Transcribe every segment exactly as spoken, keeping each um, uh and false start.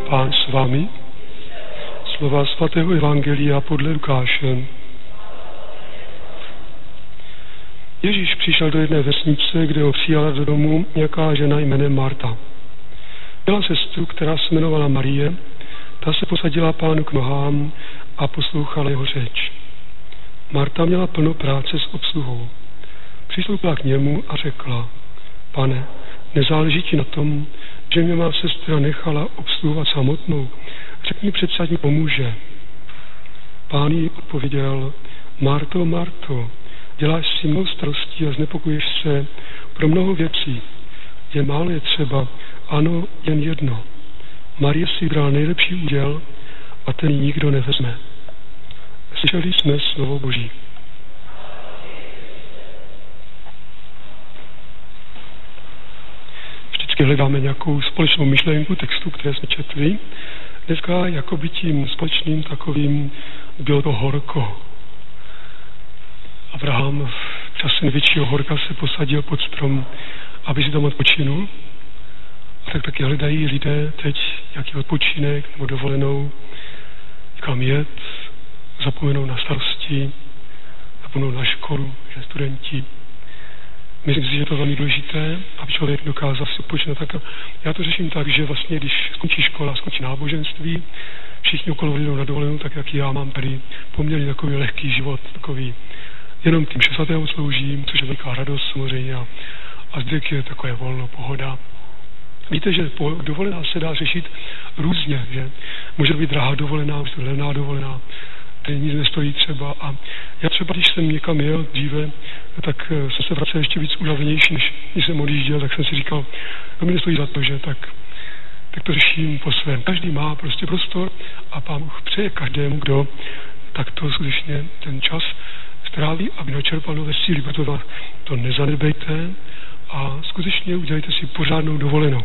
Pán s vámi. Slova svatého evangelia podle Lukáše. Ježíš přišel do jedné vesnice, kde ho přijala do domu nějaká žena jménem Marta. Měla sestru, která se jmenovala Marie, ta se posadila Pánu k nohám a poslouchala jeho řeč. Marta měla plno práce s obsluhou. Přistoupila k němu a řekla: Pane, nezáleží ti na tom, že mě má sestra nechala obsluhovat samotnou? Řekni přece, ať mi pomůže. Pán jí odpověděl: Marto, Marto, děláš si mnoho starostí a znepokojuješ se pro mnoho věcí. Jen málo je třeba, ano, jen jedno. Marie si vybral nejlepší úděl a ten ji nikdo nevezme. Slyšeli jsme slovo Boží. Vždycky hledáme nějakou společnou myšlenku textu, které jsme četli. Dneska jakoby tím společným takovým bylo to horko. Abraham v čase největšího horka se posadil pod strom, aby si tam odpočinul. A tak taky hledají lidé teď jaký odpočinek nebo dovolenou, kam jet, zapomenou na starosti, zapomenou na školu, že studenti. Myslím si, že je to velmi důležité, aby člověk dokázal si odpočinout. Tak já to řeším tak, že vlastně, když skončí škola, skončí náboženství, všichni okolo jdou na dovolenou, tak jak já mám tady poměrně takový lehký život, takový jenom tím šestého sloužím, což je velká radost samozřejmě, a, a zbytek je takové volno, pohoda. Víte, že dovolená se dá řešit různě, že může být drahá dovolená, může být levná dovolená, tady nic nestojí třeba. A já třeba, když jsem někam jel dříve, tak jsem se vracel ještě víc unavenější, než když jsem odjížděl, tak jsem si říkal, to mi nestojí za to, že tak, tak to řeším po svém. Každý má prostě prostor a Pán Bůh přeje každému, kdo tak to skutečně ten čas stráví, aby načerpal nové síly, proto to nezanedbejte a skutečně udělejte si pořádnou dovolenou.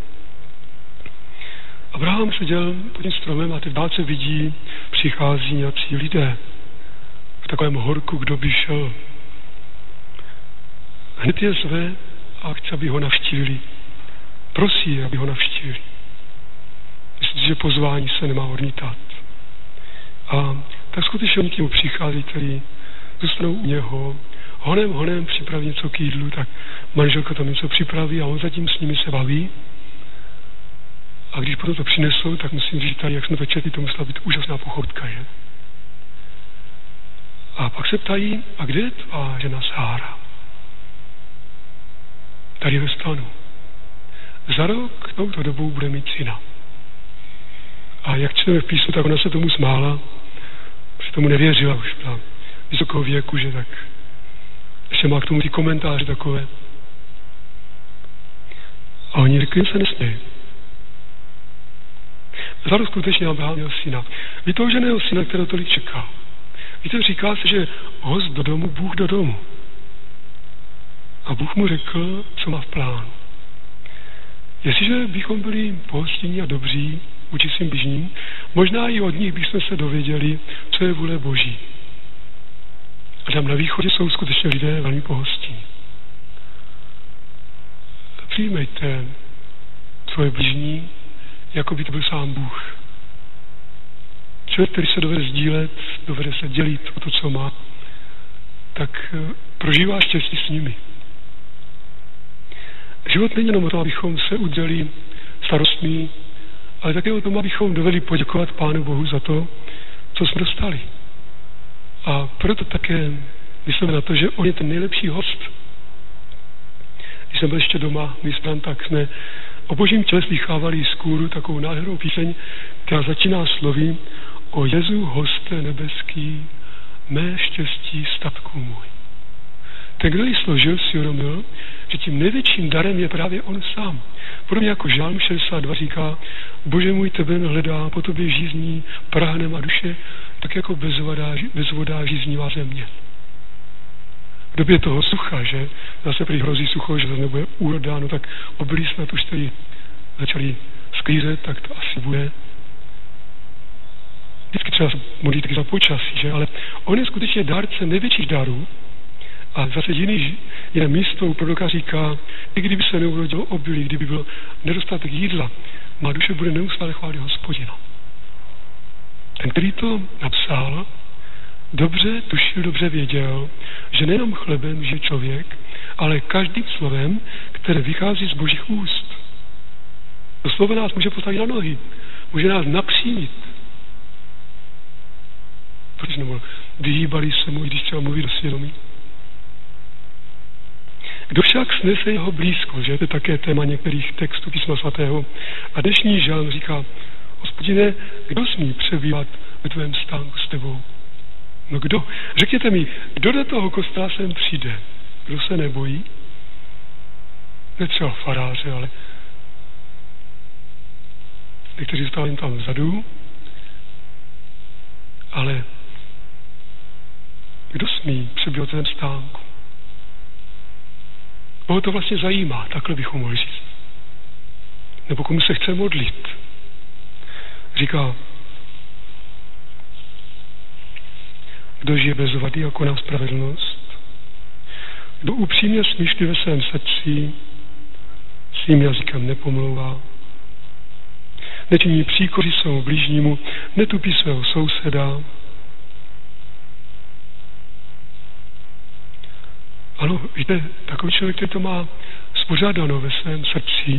Abraham seděl pod tím stromem a teď dálce vidí, přichází nějací lidé. V takovém horku, kdo by šel. Hned je zve a chce, aby ho navštívili. Prosí, aby ho navštívili. Myslím, že pozvání se nemá odmítat. A tak skutečně oni k němu přichází, který zůstanou u něho, honem, honem připraví něco k jídlu, tak manželka tam něco připraví a on zatím s nimi se baví. A když potom to přinesou, tak musím říct, tady, jak jsme to četli, to musela být úžasná pochodka, že? A pak se ptají, a kde je tvá žena Sára? Tady ve stanu. Za rok touto dobou bude mít syna. A jak čteme v písmu, tak ona se tomu smála, protože tomu nevěřila už na vysokého věku, že tak ještě má k tomu ty komentáře takové. A oni řekli, že se nesmějí. Za rok skutečně Abraham měl syna. Vytouženého syna, kterého tolik čekal. Víte, říká se, že host do domu, Bůh do domu. A Bůh mu řekl, co má v plánu. Jestliže bychom byli pohostinní a dobří vůči svým bližním, možná i od nich bychom se dověděli, co je vůle Boží. A tam na východě jsou skutečně lidé velmi pohostinní. Přijmejte svoje bližní, jako by to byl sám Bůh. Člověk, který se dovede sdílet, dovede se dělit o to, co má, tak prožívá štěstí s nimi. Život není jenom o tom, abychom se udělali starostní, ale také o tom, abychom dovedli poděkovat Pánu Bohu za to, co jsme dostali. A proto také myslím na to, že on je ten nejlepší host. Když jsem byl ještě doma, my jsme tak jsme o Božím těle slychávali z kůru takovou nádhernou píseň, která začíná slovy: O Jezu, hoste nebeský, mé štěstí, statku můj. Ten, kdo ji složil, si uvědomil, že tím největším darem je právě on sám. Podobně jako Žálm šedesát dva říká: Bože můj, tebe hledá, po tobě žízní, prahnem a duše, tak jako bezvodá, bezvodá žíznivá země. V době toho sucha, že zase prý hrozí sucho, že zase nebude úroda, no tak obilí snad už tady začali sklízet, tak to asi bude. Vždycky třeba se modlí taky za počasí, že? Ale on je skutečně dárce největších darů. A zase jiný, jiné místo u proroka říká, i kdyby se neurodilo obilí, kdyby byl nedostatek jídla, má duše bude neustále chválit Hospodina. Ten, který to napsal, dobře tušil, dobře věděl, že nejenom chlebem žije člověk, ale každým slovem, které vychází z Božích úst. To slovo nás může postavit na nohy, může nás napřímit. Proč nebo vyhýbali se mu, když třeba mluví do svědomí? Kdo však snese jeho blízko, že to je také téma některých textů Písma svatého. A dnešní žalm říká, Hospodine, kdo smí přebývat ve tvém stánku s tebou? No kdo? Řekněte mi, kdo do toho kostela sem přijde? Kdo se nebojí? Ne třeba faráře, ale někteří zůstávají tam vzadu, ale kdo smí přebývat v tvém stánku? Koho to vlastně zajímá, takhle bychom mohli říct. Nebo komu se chce modlit. Říká, kdo žije bez vady a koná spravedlnost, kdo upřímně smýšlí ve svém srdci, svým jazykem nepomlouvá, nečiní příkoří svému blížnímu, netupí svého souseda. Ano, víte, takový člověk, který to má spořádáno ve svém srdci,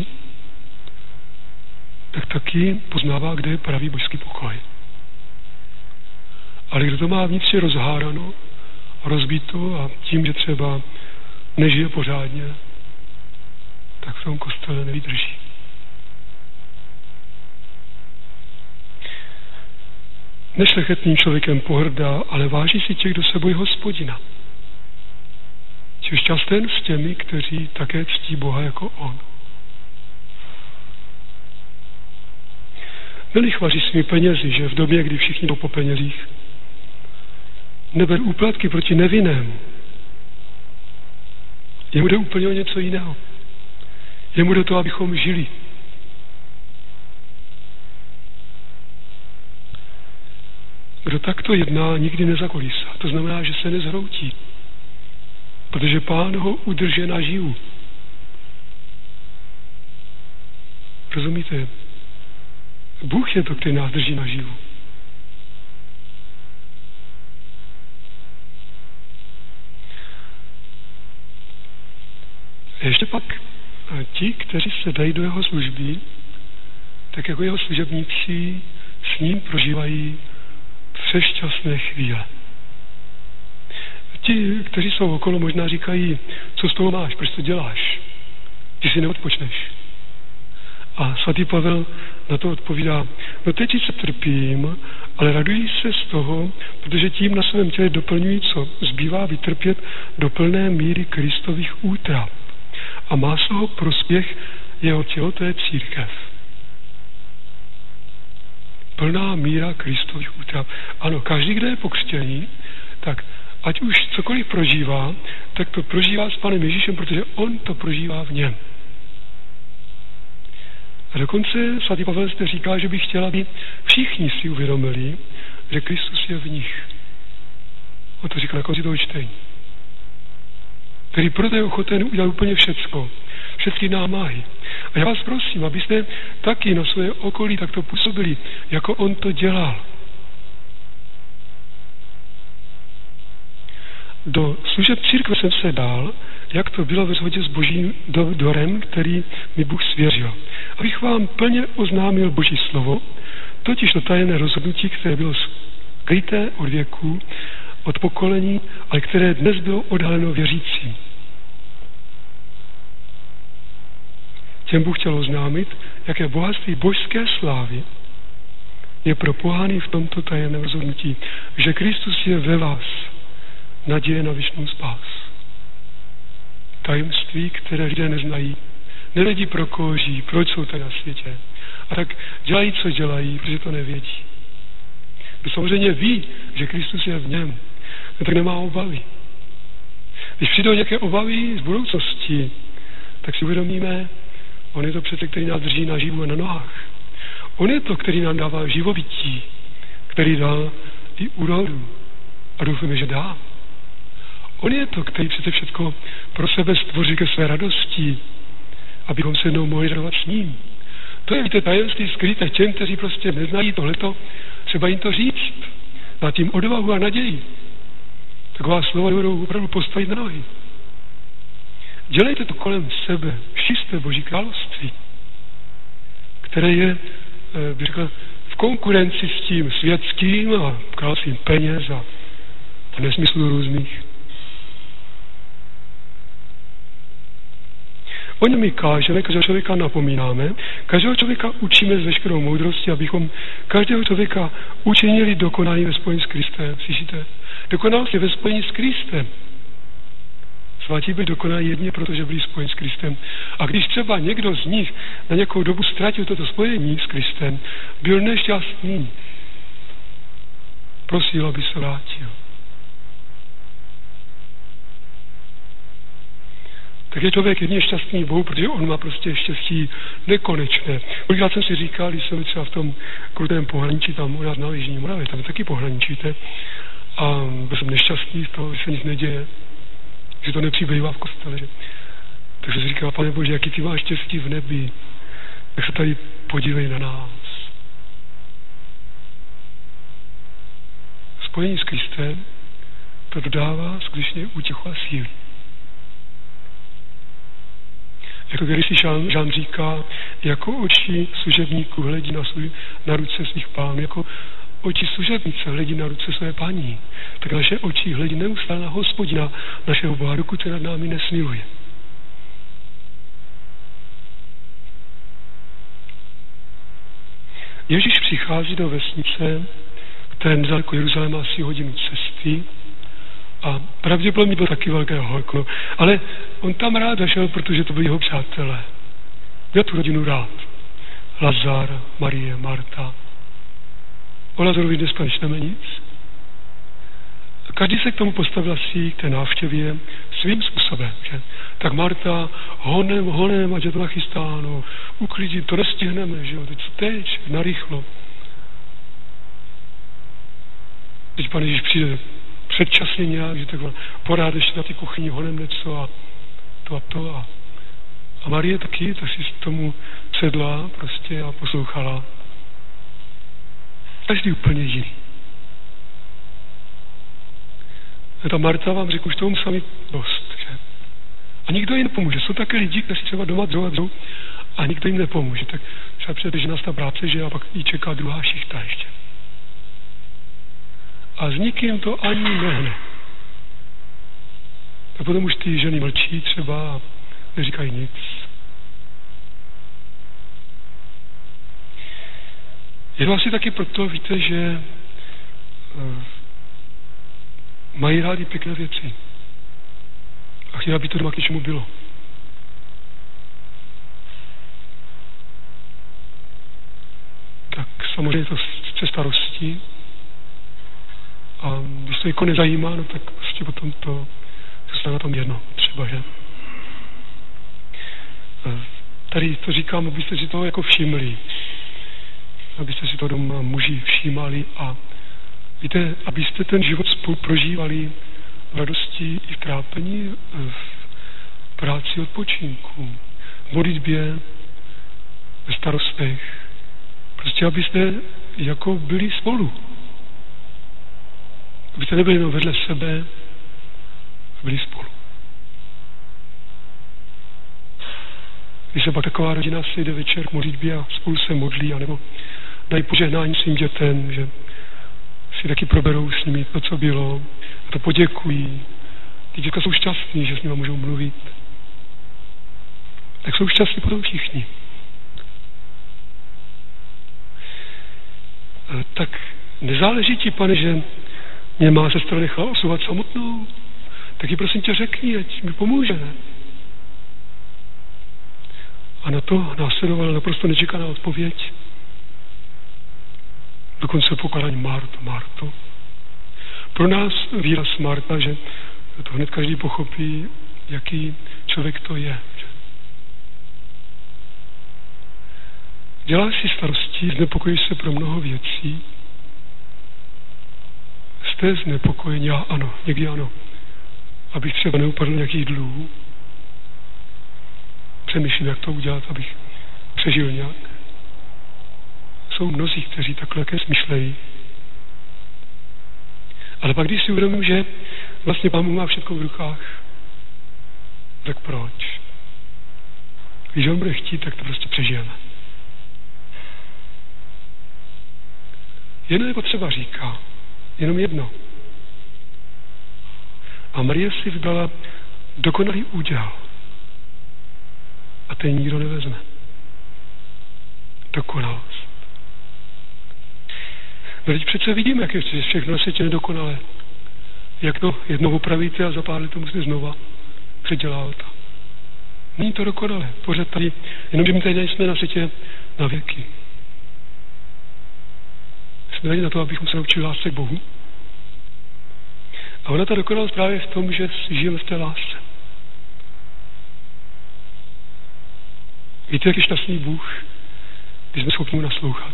tak taky poznává, kde je pravý božský pokoj. Ale kdo to má vnitřně rozháráno, rozbito a tím, že třeba nežije pořádně, tak v tom kostele nevydrží. Nešlechetným člověkem pohrdá, ale váží si těch, kdo se bojí Hospodina. Čiž šťasten s těmi, kteří také ctí Boha jako on. Nelichvaří svými penězi, že v době, kdy všichni jdou po penězích, neber úplatky proti nevinnému. Jemu jde úplně o něco jiného. Jemu jde to, abychom žili. Kdo takto jedná, nikdy nezakolísá. To znamená, že se nezhroutí. Protože Pán ho udrže naživu. Rozumíte? Bůh je to, který nás drží naživu. Ještě pak ti, kteří se dají do jeho služby, tak jako jeho služebníci s ním prožívají přešťastné chvíle. Ti, kteří jsou okolo, možná říkají, co z toho máš, proč to děláš? Ty si neodpočneš. A svatý Pavel na to odpovídá, no teď se trpím, ale radují se z toho, protože tím na svém těle doplňují, co zbývá vytrpět do plné míry Kristových útrap. A má z toho prospěch jeho tělo, to je církev. Plná míra Kristových útrap. Ano, každý, kdo je pokřtěný, tak ať už cokoliv prožívá, tak to prožívá s Panem Ježíšem, protože on to prožívá v něm. A dokonce svatý Pavel zde říká, že by chtěl, aby všichni si uvědomili, že Kristus je v nich. On to říká na konci toho čtení. Který proto je ochoten udělat úplně všecko. Všechny námahy. A já vás prosím, abyste taky na své okolí takto působili, jako on to dělal. Do služeb církve jsem se dal, jak to bylo ve shodě s Božím dorem, který mi Bůh svěřil. Abych vám plně oznámil Boží slovo, totiž to tajemné rozhodnutí, které bylo skryté od věků, od pokolení, ale které dnes bylo odhaleno věřícím. Těm Bůh chtěl oznámit, jaké bohatství božské slávy je pro pohány v tomto tajemném rozhodnutí, že Kristus je ve vás, naděje na věčnou spás. Tajemství, které lidé neznají, nevědí pro koho žijí, proč jsou tady na světě. A tak dělají, co dělají, protože to nevědí. Kdo samozřejmě ví, že Kristus je v něm, tak nemá obavy. Když přijdou nějaké obavy z budoucnosti, tak si uvědomíme, on je to přece, který nás drží naživu a na nohách. On je to, který nám dává živobytí, který dal i úrodu. A doufáme, že dá. On je to, který přece všechno pro sebe stvoří ke své radosti, abychom se jednou mohli radovat s ním. To je, víte, tajemství skryté těm, kteří prostě neznají tohleto, třeba jim to říct, dát jim odvahu a naději. Taková slova budou opravdu postavit na nohy. Dělejte to kolem sebe, šířte Boží království, které je, bych řekl, v konkurenci s tím světským a královstvím peněz a, a nesmyslů různých. O něm my kážeme, každého člověka napomínáme, každého člověka učíme s veškerou moudrostí, abychom každého člověka učinili dokonalý ve spojení s Kristem. Slyšíte? Dokonalost je ve spojení s Kristem. Svatí byli dokonalí jedně, protože byli spojeni s Kristem. A když třeba někdo z nich na nějakou dobu ztratil toto spojení s Kristem, byl nešťastný. Prosil, aby se vrátil. Tak je člověk jedně šťastný Bohu, protože on má prostě štěstí nekonečné. Kolikrát jsem si říkal, když jsem třeba v tom krutém pohraničí, tam u nás na Jižní Moravě, tam taky pohraničíte, a byl jsem nešťastný z toho, že se nic neděje, že to nepřibývá v kostele. Že? Tak jsem si říkal, Pane Bože, jaký ty máš štěstí v nebi, tak se tady podívej na nás. Spojení s Kristem to dodává skutečně útěchu a síly. Jako když si Žán, Žán říká, jako oči služebníků hledí na, služ, na ruce svých pánů, jako oči služebnice hledí na ruce své paní, tak naše oči hledí neustále na Hospodina, našeho Boha, dokud se nad námi nesmiluje. Ježíš přichází do vesnice, která je nedaleko Jeruzaléma asi hodinu cesty, a pravděpodobně byl taky velké horko. Ale on tam rád šel, protože to byli jeho přátelé. Měl tu rodinu rád. Lazar, Marie, Marta. O Lazarovi dneska nečteme nic. Každý se k tomu postavil asi k té návštěvě svým způsobem. Že? Tak Marta, honem, honem, ať je to nachystáno, uklidit, to nestihneme, že jo, teď teď, narychlo. Teď Pan Ježíš přijde předčasně nějak, že takhle porád ještě na ty kuchyni honem něco a to a to a, a Marie taky, tak si tomu sedla prostě a poslouchala. Každý úplně jiný. A ta Marta vám řekl, už tomu sami dost, že? A nikdo jim nepomůže. Jsou také lidi, kteří třeba doma dřou a dřou a nikdo jim nepomůže. Tak třeba přijde, že nás ta práce, že a pak jí čeká druhá šichta ještě. A s nikým to ani nehne. A potom už ty ženy mlčí třeba a neříkají nic. Je to asi taky proto, víte, že uh, mají rádi pěkné věci. A chtějí, aby to doma k něčemu bylo. Tak samozřejmě to se starostí. A když to jako nezajímá, no tak prostě potom to zůstane na tom jedno, třeba, že? Tady to říkám, abyste si toho jako všimli. Abyste si to doma muži všímali a víte, abyste ten život spolu prožívali v radosti i v trápení, v práci, odpočinku, v modlitbě, ve starostech. Prostě abyste jako byli spolu. Abyste nebyli jenom vedle sebe, byli spolu. Když se pak taková rodina sejde večer k modlitbě a spolu se modlí, anebo dají požehnání svým dětem, že si taky proberou s nimi to, co bylo, a to poděkují. Ty dětka jsou šťastní, že s nimi můžou mluvit. Tak jsou šťastní potom všichni. Tak nezáleží ti, Pane, že mě má sestra nechala osouvat samotnou, tak ji prosím tě řekni, ať mi pomůže. Ne? A na to následovala naprosto nečekaná odpověď. Dokonce pokládání Marto, Marto. Pro nás výraz Marta, že to hned každý pochopí, jaký člověk to je. Děláš si starosti, znepokojíš se pro mnoho věcí, jste znepokojeni, já ano, někdy ano, abych třeba neupadl nějakých dluhů. Přemýšlím, jak to udělat, abych přežil nějak. jsou mnozí, kteří takhle také smýšlejí. Ale pak, když si uvědomím, že vlastně Pán Bůh má všechno v rukách, tak proč? Když on bude chtít, tak to prostě přežijeme. Jedno je potřeba říká, jenom jedno. A Marie si vybrala dokonalý úděl. A ten nikdo nevezme. Dokonalost. No teď přece vidíme, jak je všechno na světě nedokonalé. Jak to jednou opravíte a za pár let to musíte znova předělávat. Není to dokonalé. Pořád tady, jenomže my tady nejsme na světě na věky. Jsme tady na to, abychom se naučili lásce k Bohu. A ona ta dokonalost právě v tom, že žijeme v té lásce. Víte, jak je šťastný Bůh, když jsme schopni mu naslouchat.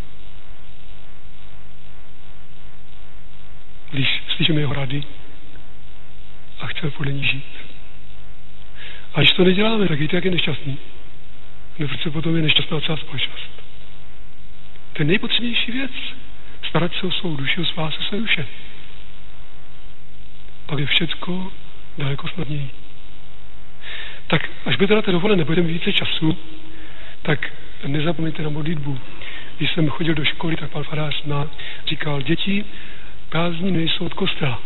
Když slyšíme jeho rady a chceme podle ní žít. A když to neděláme, tak víte, jak je nešťastný. No, protože potom je nešťastná celá společnost. To je nejpotřebnější věc. Starat se o svou duši, o svá se své duše. Pak je všecko daleko snadněji. Tak až budete na té dovolené, budeme více času, tak nezapomeňte na modlitbu. Když jsem chodil do školy, tak pan farář na, říkal, děti, prázdniny nejsou od kostela.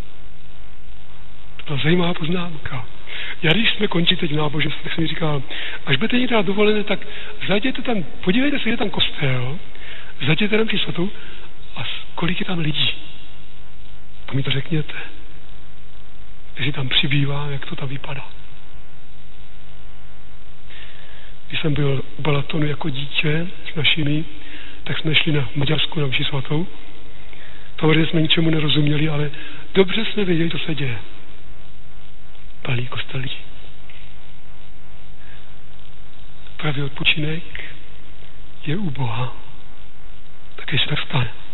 To byla zajímavá poznámka. Já když jsme končili teď v náboženství, tak jsem mi říkal, až budete někde dovolené, tak zajděte tam, podívejte se, je tam kostel, zajděte tam při svatou a kolik je tam lidí. A mi to řekněte. Jestli tam přibývá, jak to tam vypadá. Když jsem byl v Balatonu jako dítě s našimi, tak jsme šli na Maďarsku na mši svatou. Samozřejmě jsme ničemu nerozuměli, ale dobře jsme věděli, co se děje. Plný kostel lidí. Pravý odpočinek je u Boha. Také se tak stane.